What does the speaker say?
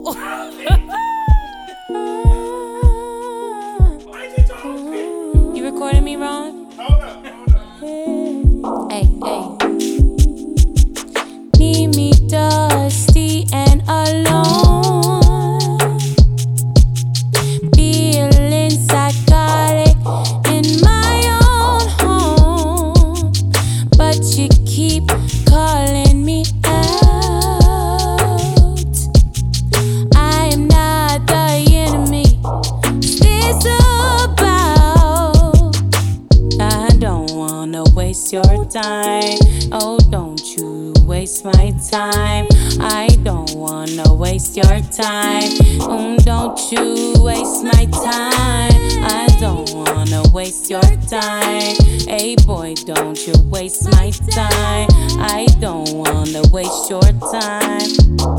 You recording me, Ron? Hold up. Hey, hey. Need me dusty and alone. Feeling psychotic in my own home. But you keep calling me out. I am not the enemy. This about. I don't wanna waste your time. Oh, don't you waste my time. I don't wanna waste your time. Don't you waste my time. I don't wanna waste your time. Hey boy, don't you waste my time. I don't wanna waste your time.